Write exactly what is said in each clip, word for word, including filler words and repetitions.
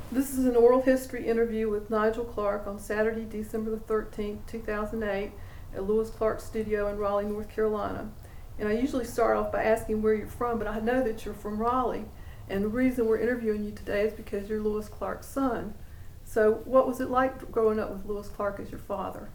This is an oral history interview with Nigel Clark on Saturday, December the thirteenth, two thousand eight, at Lewis Clark Studio in Raleigh, North Carolina. And I usually start off by asking where you're from, but I know that you're from Raleigh. And the reason we're interviewing you today is because you're Lewis Clark's son. So what was it like growing up with Lewis Clark as your father?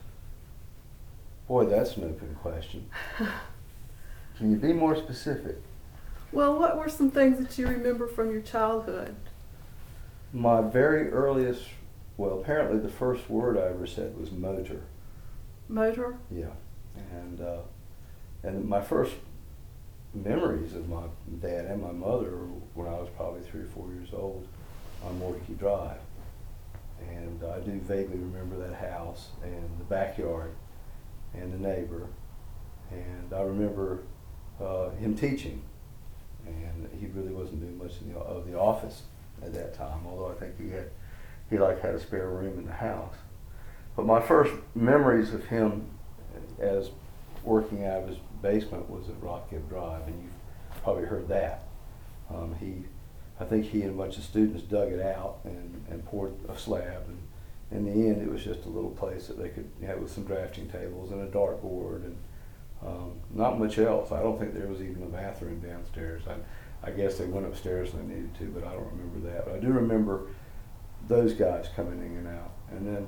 Boy, that's an open question. Can you be more specific? Well, what were some things that you remember from your childhood? My very earliest, well, apparently the first word I ever said was motor. Motor? Yeah. And uh, and my first memories of my dad and my mother were when I was probably three or four years old on Mordecai Drive. And I do vaguely remember that house and the backyard and the neighbor. And I remember uh, him teaching. And he really wasn't doing much in the, of the office at that time, although I think he had, he like had a spare room in the house. But my first memories of him as working out of his basement was at Rockcliffe Drive, and you've probably heard that. Um, he, I think he and a bunch of students dug it out and, and poured a slab, and in the end it was just a little place that they could have with some drafting tables and a dartboard and um, not much else. I don't think there was even a bathroom downstairs. I, I guess they went upstairs when they needed to, but I don't remember that. But I do remember those guys coming in and out. And then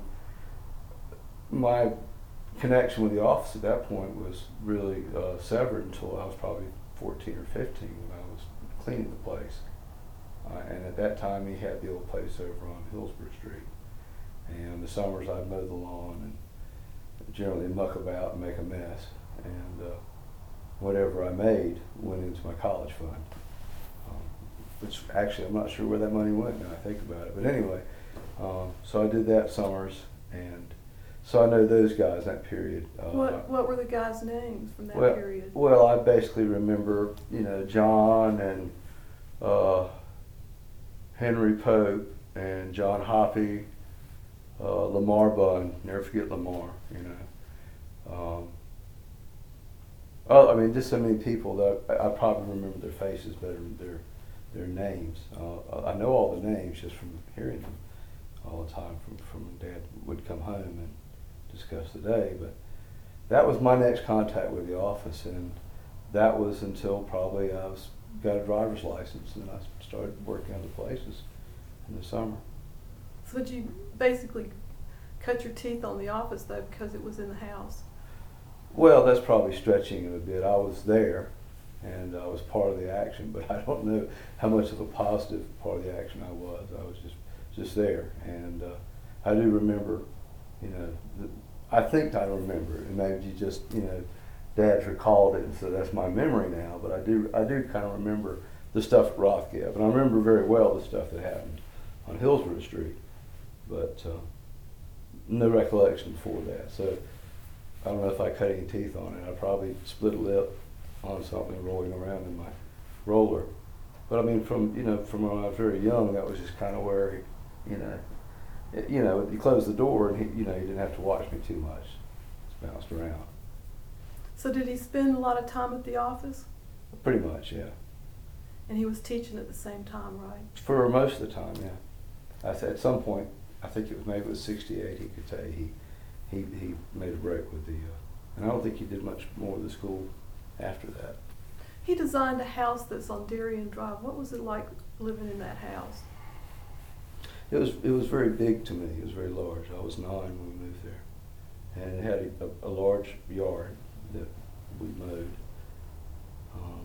my connection with the office at that point was really uh, severed until I was probably fourteen or fifteen when I was cleaning the place. Uh, and at that time he had the old place over on Hillsborough Street. And in the summers I'd mow the lawn and generally muck about and make a mess. And uh, whatever I made went into my college fund. Um, which actually I'm not sure where that money went now I think about it. But anyway, um, so I did that summers, and so I know those guys that period. Uh, What What were the guys' names from that well, period? Well, I basically remember, you know, John and uh, Henry Pope and John Hoppy, uh, Lamar Bunn. Never forget Lamar. You know. Um, oh, I mean, just so many people that I, I probably remember their faces better than their their names. Uh, I know all the names just from hearing them all the time from from when Dad would come home and discuss the day. But that was my next contact with the office, and that was until probably I was got a driver's license, and I started working other places in the summer. So did you basically cut your teeth on the office though because it was in the house? Well, that's probably stretching it a bit. I was there, and I was part of the action, but I don't know how much of a positive part of the action I was. I was just just there, and uh, I do remember, you know, the, I think I remember, and maybe you just, you know, Dad's recalled it, and so that's my memory now. But I do, I do kind of remember the stuff at Rothgeb, and I remember very well the stuff that happened on Hillsborough Street, but uh, no recollection before that. So I don't know if I cut any teeth on it. I probably split a lip on something rolling around in my roller. But I mean, from you know, from when I was very young, that was just kind of where, he, you know, it, you know, you closed the door, and he, you know, he didn't have to watch me too much. Just bounced around. So did he spend a lot of time at the office? Pretty much, yeah. And he was teaching at the same time, right? For most of the time, yeah. I said at some point, I think it was maybe it was sixty-eight. He could say he he he made a break with the, uh, and I don't think he did much more with the school after that. He designed a house that's on Darien Drive. What was it like living in that house? It was it was very big to me. It was very large. I was nine when we moved there, and it had a, a, a large yard that we mowed. Um,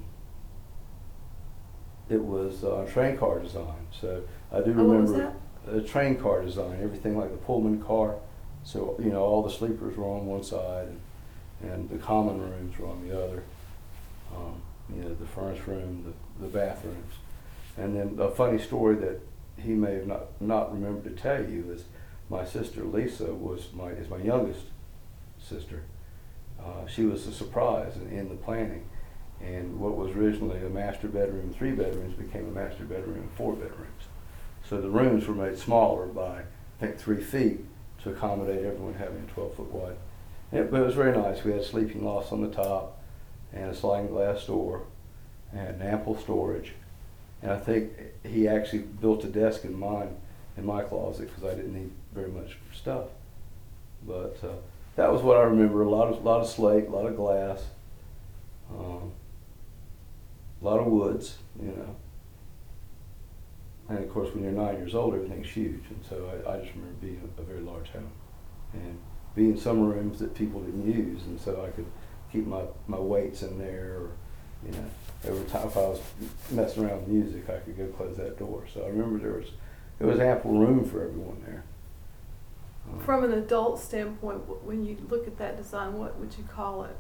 it was uh, train car design, so I do Oh, what was remember a train car design. Everything like the Pullman car. So you know, all the sleepers were on one side, and, and the common rooms were on the other. Um, you know, the furnace room, the, the bathrooms. And then a funny story that he may have not, not remembered to tell you is my sister Lisa was my is my youngest sister. Uh, she was a surprise in, in the planning. And what was originally a master bedroom, three bedrooms, became a master bedroom and four bedrooms. So the rooms were made smaller by, I think, three feet to accommodate everyone having a twelve foot wide. And, but it was very nice. We had sleeping lofts on the top, and a sliding glass door, and ample storage. And I think he actually built a desk in mine in my closet because I didn't need very much stuff. But uh, that was what I remember. A lot of lot of slate, a lot of glass, um, a lot of woods, you know. And of course, when you're nine years old, everything's huge. And so I, I just remember being a, a very large home and being in some rooms that people didn't use, and so I could keep my, my weights in there, or, you know, every time if I was messing around with music, I could go close that door. So I remember there was, there was ample room for everyone there. Um, From an adult standpoint, wh- when you look at that design, what would you call it?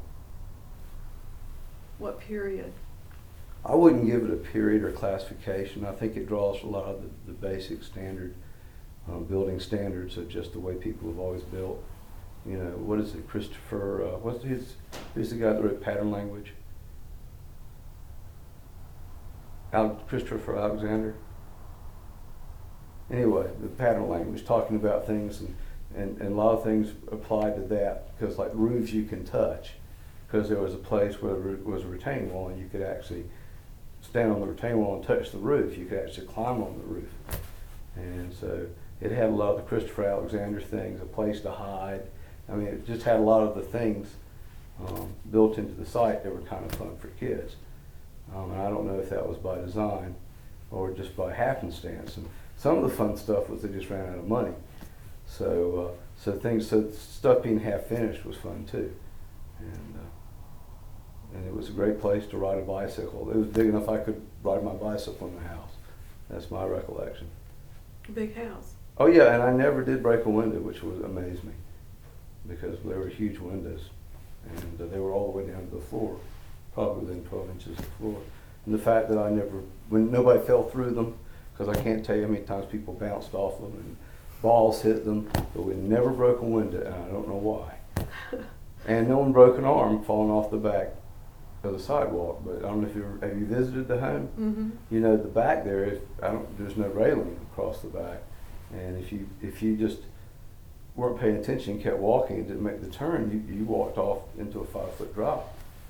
What period? I wouldn't give it a period or classification. I think it draws a lot of the, the basic standard um, building standards of just the way people have always built. You know, what is it, Christopher, uh, what's his, who's the guy that wrote Pattern Language? Al, Christopher Alexander? Anyway, the pattern language, talking about things, and, and, and a lot of things apply to that, because like roofs you can touch, because there was a place where there was a retaining wall and you could actually stand on the retaining wall and touch the roof. You could actually climb on the roof. And so it had a lot of the Christopher Alexander things, a place to hide. I mean, it just had a lot of the things um, built into the site that were kind of fun for kids. Um, and I don't know if that was by design or just by happenstance. And some of the fun stuff was they just ran out of money. So, uh, so things, so stuff being half finished was fun too. And, uh, and it was a great place to ride a bicycle. It was big enough I could ride my bicycle in the house. That's my recollection. Big house. Oh yeah, and I never did break a window, which was amazed me, because there were huge windows, and uh, they were all the way down to the floor, probably within twelve inches of the floor. And the fact that I never, when nobody fell through them, because I can't tell you how many times people bounced off them and balls hit them, but we never broke a window, and I don't know why. And no one broke an arm falling off the back of the sidewalk. But I don't know if you ever, have you visited the home? Mm-hmm. You know, the back there, if I don't, there's no railing across the back, and if you if you just weren't paying attention, kept walking, and didn't make the turn, you you walked off into a five foot drop.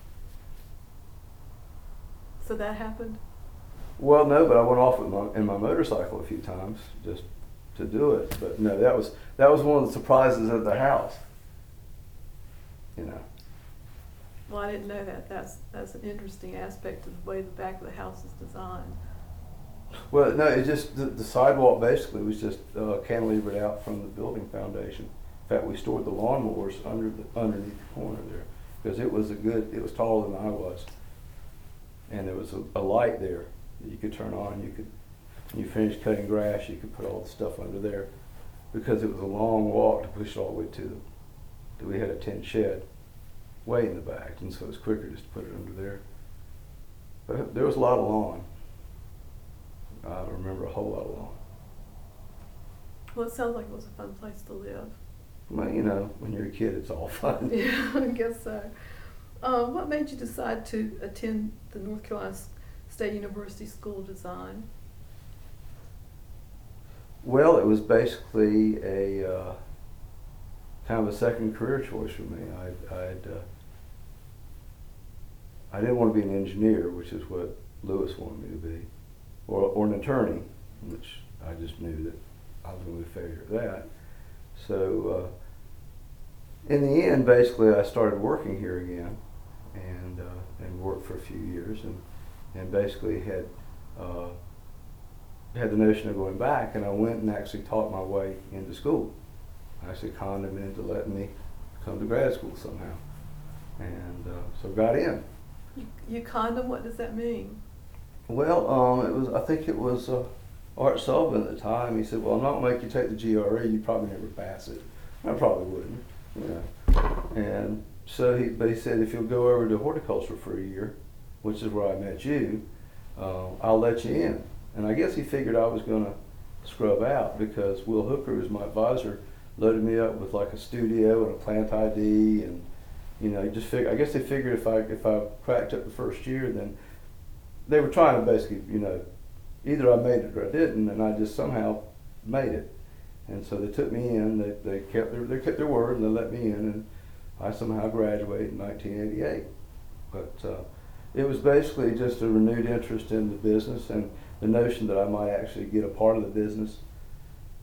So that happened? Well, no, but I went off with my in my motorcycle a few times just to do it. But no, that was that was one of the surprises of the house. You know. Well, I didn't know that. That's that's an interesting aspect of the way the back of the house is designed. Well, no, it just the, the sidewalk basically was just uh, cantilevered out from the building foundation. In fact, we stored the lawnmowers under the underneath the corner there, because it was a good. It was taller than I was, and there was a, a light there that you could turn on. You could, when you finished cutting grass, you could put all the stuff under there, because it was a long walk to push it all the way to the. We had a tin shed way in the back, and so it was quicker just to put it under there. But there was a lot of lawn. I remember a whole lot of lawn. Well, it sounds like it was a fun place to live. Well, you know, when you're a kid, it's all fun. Yeah, I guess so. Um, what made you decide to attend the North Carolina State University School of Design? Well, it was basically a uh, kind of a second career choice for me. I'd, I'd uh, I didn't want to be an engineer, which is what Lewis wanted me to be, or, or an attorney, which I just knew that I was going to be a failure at that. So uh, in the end, basically, I started working here again, and uh, and worked for a few years, and and basically had uh, had the notion of going back, and I went and actually taught my way into school. I actually conned them into letting me come to grad school somehow, and uh, so got in. You, you condom, what does that mean? Well, um, it was. I think it was uh, Art Sullivan at the time. He said, "Well, I'm not going to make you take the G R E. You probably never pass it." I probably wouldn't, you know. And so he, but he said, if you'll go over to horticulture for a year, which is where I met you, uh, I'll let you in. And I guess he figured I was going to scrub out, because Will Hooker, who's my advisor, loaded me up with like a studio and a plant I D, and you know, he just figured. I guess they figured if I if I cracked up the first year, then they were trying to basically, you know, either I made it or I didn't, and I just somehow made it. And so they took me in. They they kept their they kept their word, and they let me in, and I somehow graduated in nineteen eighty-eight. But uh, it was basically just a renewed interest in the business and the notion that I might actually get a part of the business.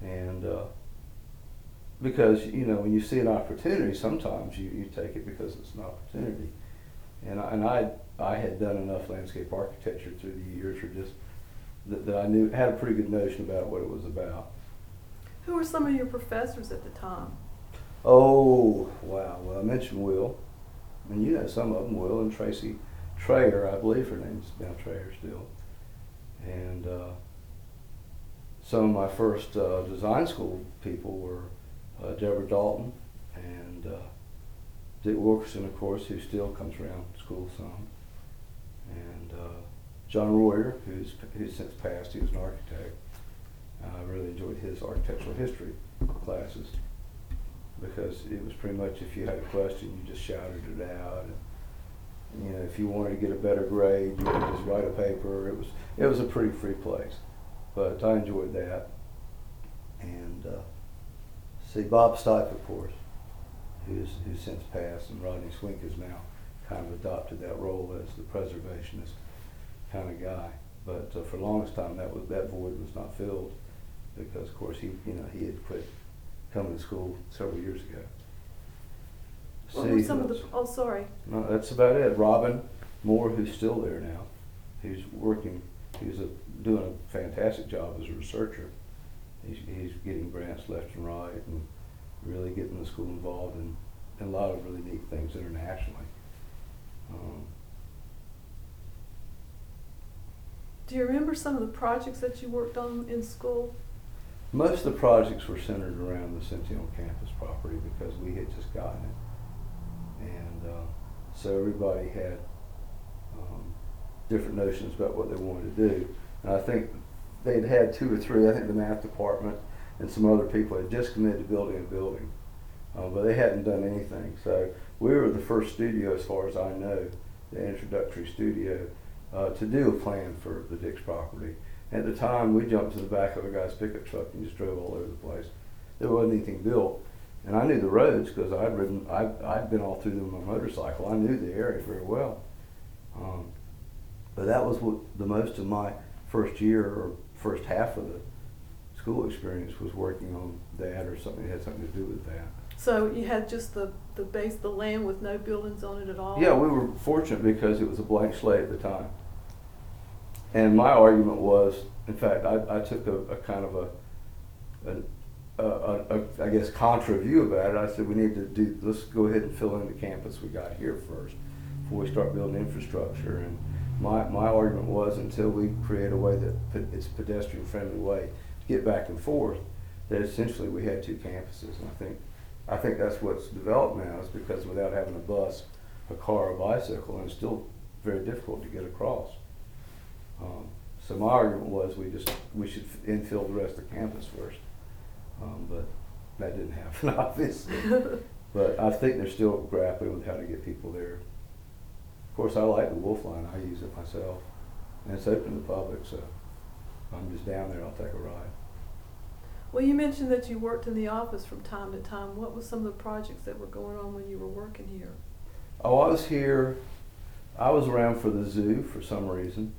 And uh, because, you know, when you see an opportunity, sometimes you, you take it because it's an opportunity. And I, and I I had done enough landscape architecture through the years, or just that, that I knew had a pretty good notion about what it was about. Who were some of your professors at the time? Oh, wow. Well, I mentioned Will. I mean, you know some of them, Will and Tracy Trayer, I believe her name's now Trayer still. And uh, some of my first uh, design school people were uh, Deborah Dalton and uh, Dick Wilkerson, of course, who still comes around school some. And uh, John Royer, who's, who's since passed, he was an architect. I really enjoyed his architectural history classes because it was pretty much if you had a question, you just shouted it out. And, you know, if you wanted to get a better grade, you could just write a paper. It was it was a pretty free place, but I enjoyed that. And uh, see, Bob Stipe, of course, who's who's since passed, and Rodney Swink has now kind of adopted that role as the preservationist kind of guy. But uh, for the longest time, that was that void was not filled because, of course, he you know he had quit coming to school several years ago. What See, were some of the? that's- Oh, sorry. No, that's about it. Robin Moore, who's still there now, who's working, he's a, doing a fantastic job as a researcher. He's, he's getting grants left and right and really getting the school involved in, in a lot of really neat things internationally. Um, Do you remember some of the projects that you worked on in school? Most of the projects were centered around the Centennial campus property because we had just gotten it. And uh, so everybody had um, different notions about what they wanted to do. And I think they'd had two or three, I think the math department and some other people had just committed to building a building, uh, but they hadn't done anything. So we were the first studio, as far as I know, the introductory studio, uh, to do a plan for the Dix property. At the time, we jumped to the back of a guy's pickup truck and just drove all over the place. There wasn't anything built. And I knew the roads because I'd ridden, I'd, I'd been all through them on my motorcycle. I knew the area very well. Um, but that was what the most of my first year or first half of the school experience was working on that or something that had something to do with that. So you had just the, the base, the land with no buildings on it at all? Yeah, we were fortunate because it was a blank slate at the time. And my argument was, in fact, I, I took a, a kind of a, a A, a, a, I guess, contra view about it. I said we need to do, let's go ahead and fill in the campus we got here first before we start building infrastructure. And my, my argument was until we create a way that it's a pedestrian friendly way to get back and forth, that essentially we had two campuses. And I think, I think that's what's developed now is because without having a bus, a car, a bicycle, and it's still very difficult to get across. Um, so my argument was we just, we should infill the rest of the campus first. Um, but that didn't happen, obviously. But I think they're still grappling with how to get people there. Of course, I like the Wolf Line. I use it myself. And it's open to the public, so if I'm just down there, I'll take a ride. Well, you mentioned that you worked in the office from time to time. What was some of the projects that were going on when you were working here? Oh, I was here. I was around for the zoo for some reason.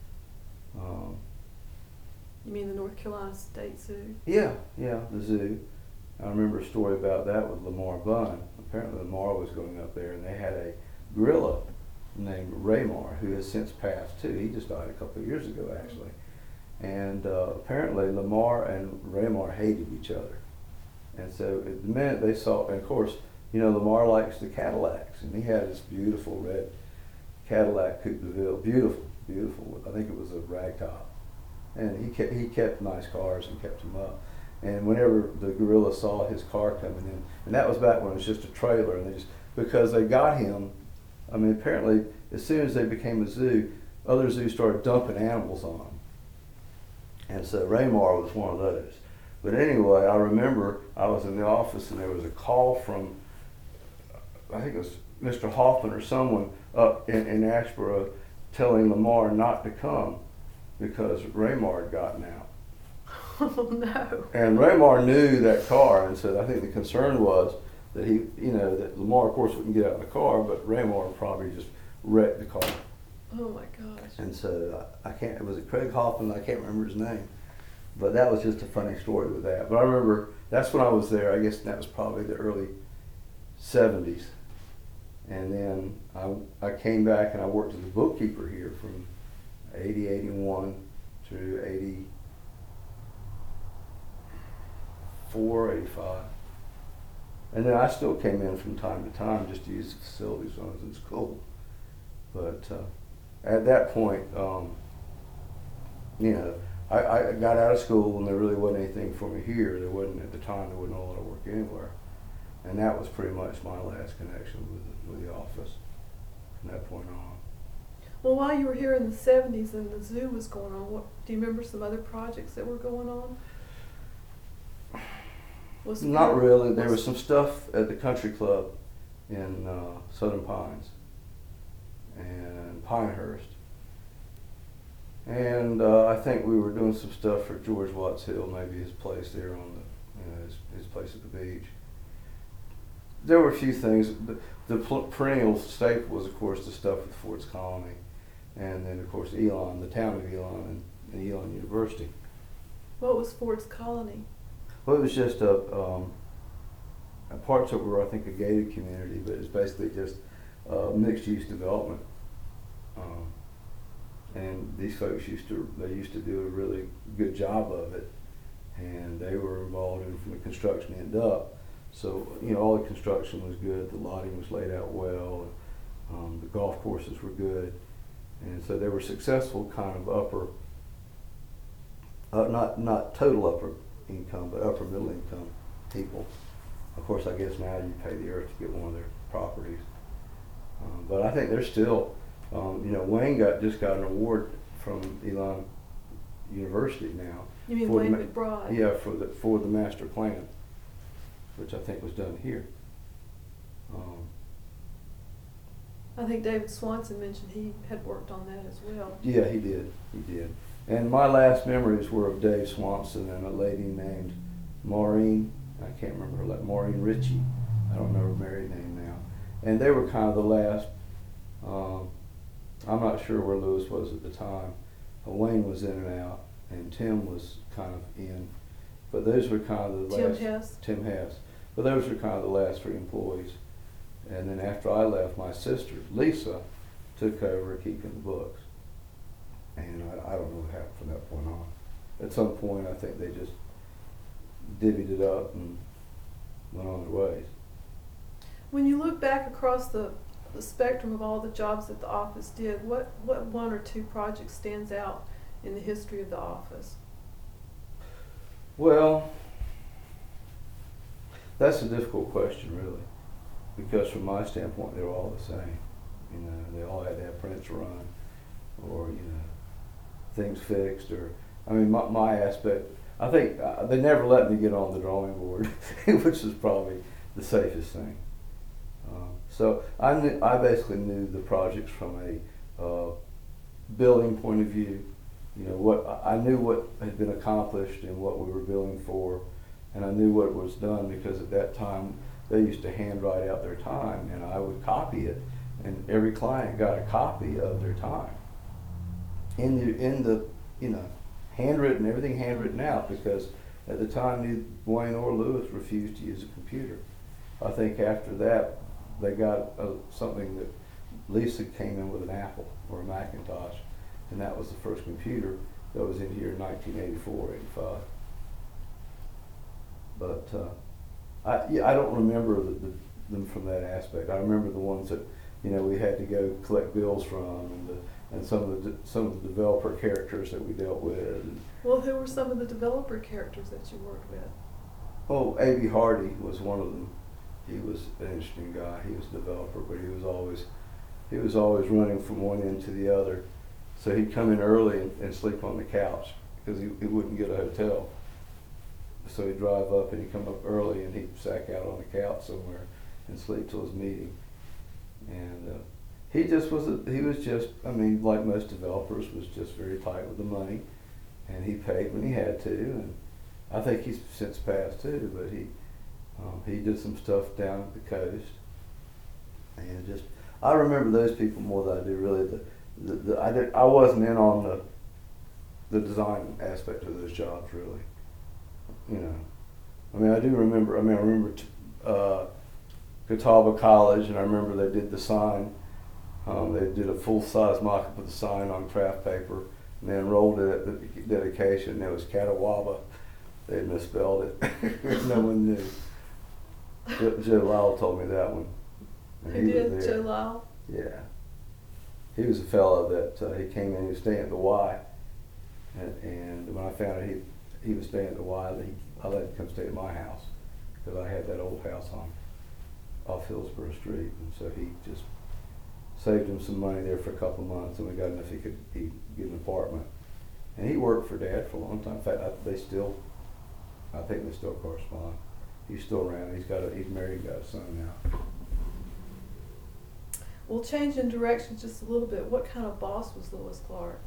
Um, You mean the North Carolina State Zoo? Yeah, yeah, the zoo. I remember a story about that with Lamar Bunn. Apparently Lamar was going up there and they had a gorilla named Raymar who has since passed too. He just died a couple of years ago actually. And uh, apparently Lamar and Raymar hated each other. And so the minute they saw, and of course, you know, Lamar likes the Cadillacs and he had this beautiful red Cadillac Coupe de Ville, beautiful, beautiful. I think it was a ragtop. And he kept, he kept nice cars and kept them up. And whenever the gorilla saw his car coming in, and that was back when it was just a trailer, and they just, because they got him, I mean, apparently, as soon as they became a zoo, other zoos started dumping animals on them. And so Raymar was one of those. But anyway, I remember I was in the office and there was a call from, I think it was Mister Hoffman or someone up in, in Asheboro telling Lamar not to come because Raymar had gotten out. Oh no. And Raymar knew that car, and so I think the concern was that he, you know, that Lamar of course wouldn't get out of the car, but Raymar probably just wrecked the car. Oh my gosh. And so I, I can't, was it Craig Hoffman? I can't remember his name. but that was just a funny story with that. But I remember that's when I was there. I guess that was probably the early seventies. And then I, I came back and I worked as a bookkeeper here from eighty, eighty-one through eighty-four, eighty-five. And then I still came in from time to time just to use the facilities when I was in school. But uh, at that point, um, you know, I, I got out of school and there really wasn't anything for me here. There wasn't, at the time, there wasn't a lot of work anywhere. And that was pretty much my last connection with the, with the office from that point on. Well, while you were here in the seventies and the zoo was going on, what, do you remember some other projects that were going on? Was Not there, really. There was, was some stuff at the country club in uh, Southern Pines and Pinehurst. And uh, I think we were doing some stuff for George Watts Hill, maybe his place there on the, you know, his, his place at the beach. There were a few things. The, the perennial staple was, of course, the stuff with Ford's Colony, and then, of course, Elon, the town of Elon, and, and Elon University. What was Ford's Colony? Well, it was just a, um, a parts of it were, I think, a gated community, but it's basically just uh, mixed-use development. Um, and these folks used to, they used to do a really good job of it, and they were involved in from the construction end up. So, you know, all the construction was good, the lighting was laid out well, um, the golf courses were good, and so they were successful kind of upper, uh, not not total upper income, but upper middle income people. Of course, I guess now you pay the earth to get one of their properties. Um, but I think they're still, um, you know, Wayne got just got an award from Elon University now. You mean for Wayne the, McBride? Yeah, for the for the master plan, which I think was done here. Um, I think David Swanson mentioned he had worked on that as well. yeah, he did. He did. And my last memories were of Dave Swanson and a lady named Maureen. I can't remember her last. Maureen Ritchie. I don't know her married name now. And they were kind of the last. Um, I'm not sure where Lewis was at the time. Uh, Wayne was in and out, and Tim was kind of in. But those were kind of the Tim last. Hess? Tim Hess. But those were kind of the last three employees. And then after I left, my sister, Lisa, took over keeping the books. And I, I don't know what happened from that point on. At some point, I think they just divvied it up and went on their ways. When you look back across the, the spectrum of all the jobs that the office did, what, what one or two projects stands out in the history of the office? Well, that's a difficult question, really, because from my standpoint, they're all the same. You know, they all had to have prints run, or you know, things fixed, or I mean, my, my aspect. I think uh, they never let me get on the drawing board, which is probably the safest thing. Um, so I knew, I basically knew the projects from a uh, building point of view. You know, what I knew what had been accomplished and what we were billing for, and I knew what was done because at that time they used to handwrite out their time, and I would copy it, and every client got a copy of their time in the in the you know handwritten, everything handwritten out, because at the time neither Wayne or Lewis refused to use a computer. I think after that they got uh, something that Lisa came in with an Apple or a Macintosh, and that was the first computer that was in here in nineteen eighty-four, eighty-five. But uh, I yeah, I don't remember the, the, them from that aspect. I remember the ones that you know we had to go collect bills from, and the, and some of the some of the developer characters that we dealt with. And, Well, who were some of the developer characters that you worked with? oh, A B Hardy was one of them. He was an interesting guy. He was a developer, but he was always he was always running from one end to the other. So he'd come in early and, and sleep on the couch because he, he wouldn't get a hotel. So he'd drive up and he'd come up early and he'd sack out on the couch somewhere and sleep till his meeting. And uh, he just was, a, he was just, I mean, like most developers, was just very tight with the money. And he paid when he had to. And I think he's since passed too, but he um, he did some stuff down at the coast. And just, I remember those people more than I do really the, The, the, I, did, I wasn't in on the the design aspect of those jobs, really. You know, I mean, I do remember. I mean, I remember t- uh, Catawba College, and I remember they did the sign. Um, they did a full-size mock-up of the sign on craft paper, and they enrolled it at the dedication. It was Catawaba. They had misspelled it. No one knew. Joe, Joe Lyle told me that one. And Who he did? was there. Joe Lyle? Yeah. He was a fellow that uh, he came in, he was staying at the Y. And, and when I found out he, he was staying at the Y, he, I let him come stay at my house because I had that old house on off Hillsborough Street. And so he just saved him some money there for a couple of months, and we got enough he could he get an apartment. And he worked for Dad for a long time. In fact, I, they still, I think they still correspond. He's still around. He's got a, he's married and got a son now. We'll change in direction just a little bit. What kind of boss was Lewis Clark?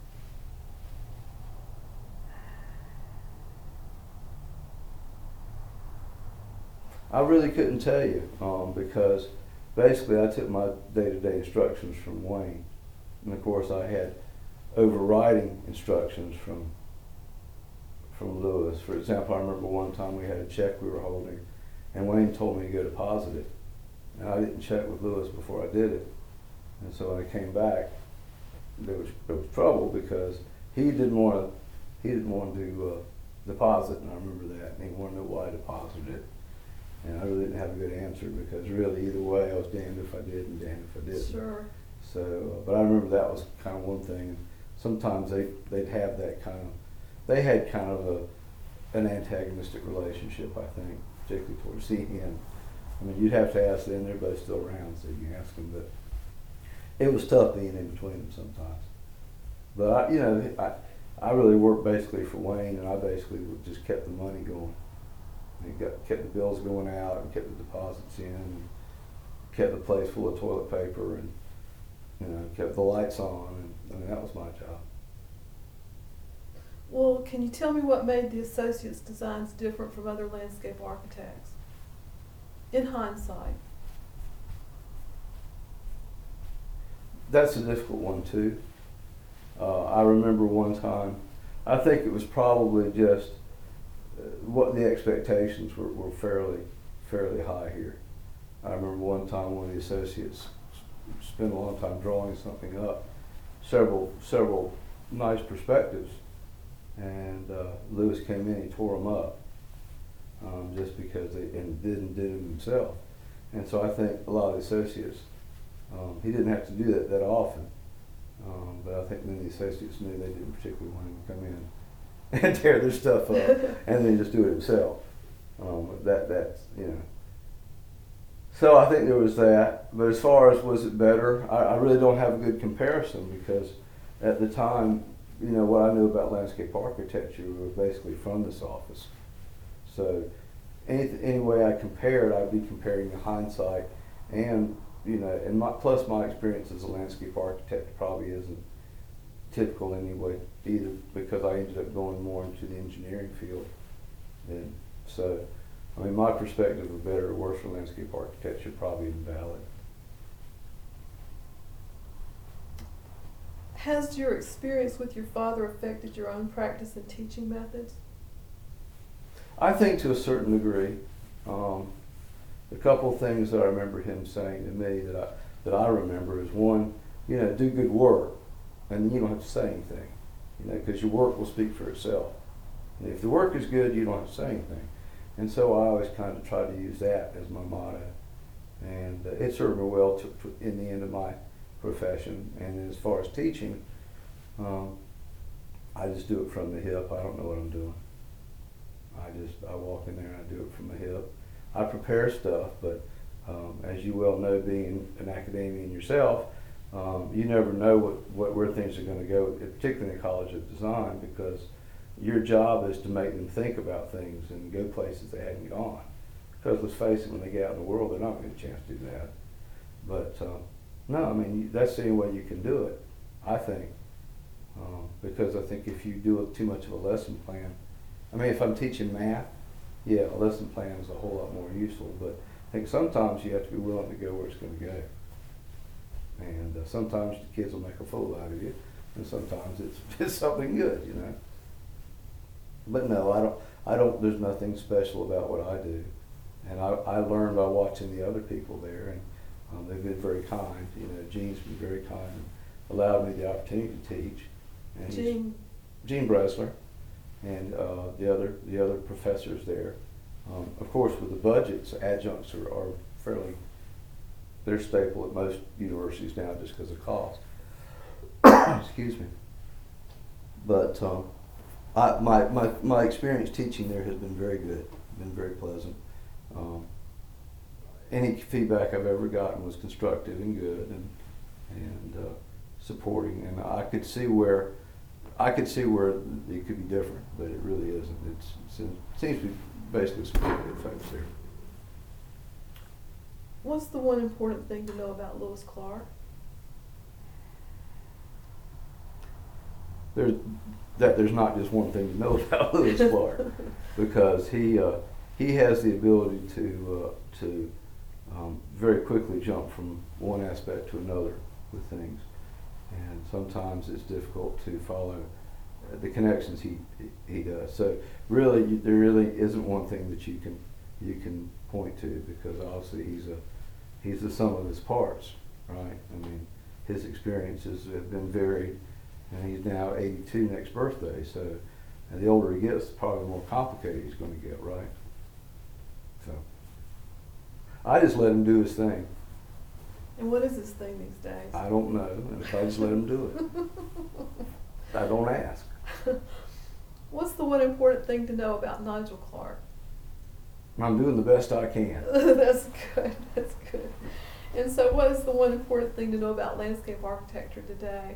I really couldn't tell you um, because basically I took my day-to-day instructions from Wayne, and of course I had overriding instructions from from Lewis. For example, I remember one time we had a check we were holding, and Wayne told me to go deposit it, and I didn't check with Lewis before I did it, and so when I came back, there was there was trouble because he didn't want to he didn't want to uh, deposit, and I remember that, and he wanted to know why I deposited it. And I really didn't have a good answer because really either way I was damned if I did and damned if I didn't. Sure. So, uh, but I remember that was kind of one thing. Sometimes they they'd have that kind of, they had kind of a an antagonistic relationship, I think, particularly towards the end. I mean, you'd have to ask them. They're both still around, so you can ask them. But it was tough being in between them sometimes. But I, you know, I I really worked basically for Wayne, and I basically just kept the money going. He got, kept the bills going out and kept the deposits in and kept the place full of toilet paper and, you know, kept the lights on. And I mean, that was my job. Well, can you tell me what made the Associates designs different from other landscape architects? In hindsight. That's a difficult one too. Uh, I remember one time, I think it was probably just Uh, what the expectations were, were fairly fairly high here. I remember one time one of the associates spent a long time drawing something up, several several nice perspectives, and uh, Lewis came in, he tore them up um, just because they and didn't did them himself. And so I think a lot of the associates, um, he didn't have to do that that often, um, but I think many of the associates knew they didn't particularly want him to come in and tear their stuff up, and then just do it himself. Um, that that's you know. So I think there was that. But as far as was it better, I, I really don't have a good comparison because at the time, you know, what I knew about landscape architecture was basically from this office. So any any way I compared, I'd be comparing the hindsight, and you know, and my plus my experience as a landscape architect probably isn't typical anyway either, because I ended up going more into the engineering field. And so, I mean, my perspective of better or worse for landscape architecture probably isn't valid. Has your experience with your father affected your own practice and teaching methods? I think to a certain degree. Um, a couple of things that I remember him saying to me that I that I remember is one, you know, do good work, and you don't have to say anything, you know, because your work will speak for itself. And if the work is good, you don't have to say anything. And so I always kind of try to use that as my motto, and uh, it served me well to, to, in the end of my profession. And as far as teaching, um, I just do it from the hip. I don't know what I'm doing. I just I walk in there and I do it from the hip. I prepare stuff, but um, as you well know, being an academician yourself, um, you never know what, what where things are going to go, particularly in the College of Design, because your job is to make them think about things and go places they hadn't gone. Because let's face it, when they get out in the world, they're not going to get a chance to do that. But um, no, I mean, that's the only way you can do it, I think. Um, because I think if you do too much of a lesson plan, I mean, if I'm teaching math, yeah, a lesson plan is a whole lot more useful. But I think sometimes you have to be willing to go where it's going to go. And uh, sometimes the kids will make a fool out of you, and sometimes it's, it's something good, you know. but no, I don't. I don't. There's nothing special about what I do, and I, I learned by watching the other people there, and um, they've been very kind. You know, Gene's been very kind, and allowed me the opportunity to teach. And he's- Gene, Gene Bresler, and uh, the other the other professors there. Um, of course, with the budgets, adjuncts are, are fairly, they're staple at most universities now just because of cost. Excuse me. But um, I, my, my, my experience teaching there has been very good, been very pleasant. Um, any feedback I've ever gotten was constructive and good and, and uh, supporting, and I could see where I could see where it could be different, but it really isn't. It's, it's it seems to be basically some pretty good folks there. what's the one important thing to know about Lewis Clark? There's that there's not just one thing to know about Lewis Clark, because he uh, he has the ability to uh, to um, very quickly jump from one aspect to another with things, and sometimes it's difficult to follow the connections he he does. So really, you, there really isn't one thing that you can you can point to, because obviously he's a he's the sum of his parts, right? I mean, his experiences have been varied, and he's now eighty-two next birthday. So, and the older he gets, probably the more complicated he's going to get, right? So, I just let him do his thing. And what is this thing these days? I don't know, and if I just let him do it, I don't ask. What's the one important thing to know about Nigel Clark? I'm doing the best I can. That's good. That's good. And so, what is the one important thing to know about landscape architecture today?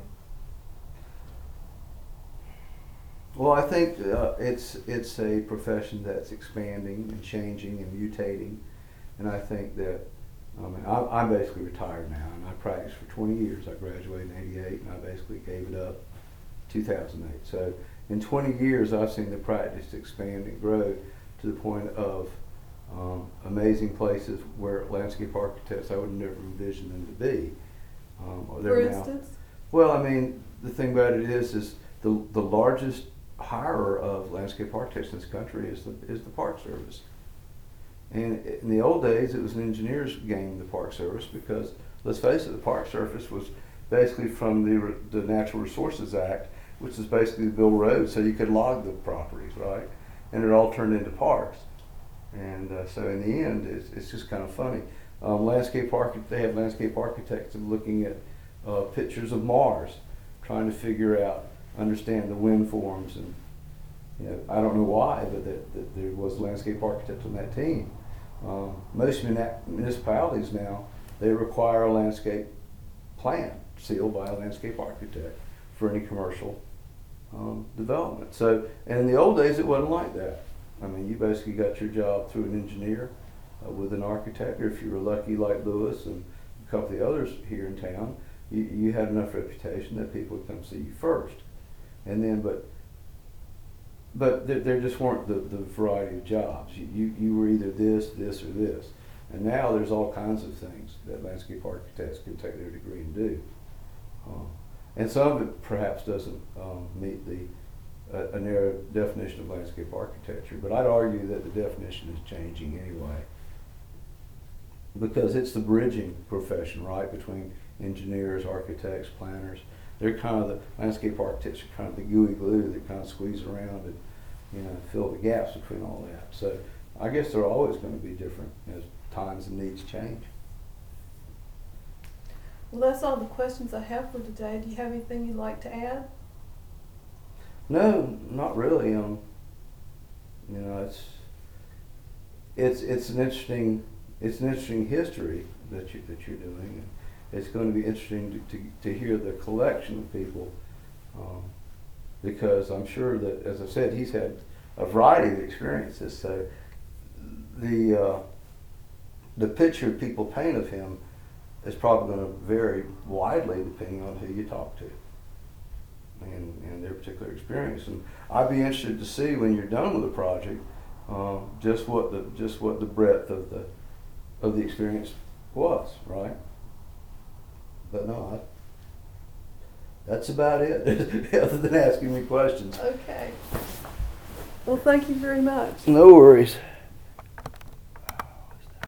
Well, I think uh, it's it's a profession that's expanding and changing and mutating, and I think that I mean I'm, I'm basically retired now, and I practiced for twenty years. I graduated in eighty-eight, and I basically gave it up in two thousand eight. So in twenty years, I've seen the practice expand and grow to the point of um, amazing places where landscape architects I would never envision them to be. Um, For they're now- instance? Well, I mean, the thing about it is, is the the largest hirer of landscape architects in this country is the is the Park Service. And in the old days, it was an engineer's game, the Park Service, because let's face it, the Park Service was basically from the the Natural Resources Act, which is basically to build roads so you could log the properties, right? And it all turned into parks. And uh, so in the end, it's, it's just kind of funny. Um, landscape architect, they have landscape architects looking at uh, pictures of Mars, trying to figure out, understand the wind forms, and you know, I don't know why, but that, that there was landscape architects on that team. Um, most municipalities now, they require a landscape plan sealed by a landscape architect for any commercial um, development. So, and in the old days, it wasn't like that. I mean, you basically got your job through an engineer uh, with an architect, or if you were lucky like Lewis and a couple of the others here in town, you, you had enough reputation that people would come see you first. And then, but but there, there just weren't the, the variety of jobs. You, you you were either this, this, or this. And now there's all kinds of things that landscape architects can take their degree and do. Um, and some of it perhaps doesn't um, meet the a, a narrow definition of landscape architecture, but I'd argue that the definition is changing anyway, because it's the bridging profession, right, between engineers, architects, planners. They're kind of the landscape architects are kind of the gooey glue that kind of squeeze around and, you know, fill the gaps between all that. So I guess they're always going to be different as times and needs change. Well, that's all the questions I have for today. Do you have anything you'd like to add? No, not really. Um, you know, it's it's it's an interesting it's an interesting history that you that you're doing. And it's going to be interesting to, to, to hear the collection of people, um, because I'm sure that, as I said, he's had a variety of experiences. So the uh, the picture people paint of him is probably going to vary widely depending on who you talk to and, and their particular experience. And I'd be interested to see when you're done with the project, um, just what the just what the breadth of the of the experience was, right? But no, I, that's about it, other than asking me questions. Okay. Well, thank you very much. No worries.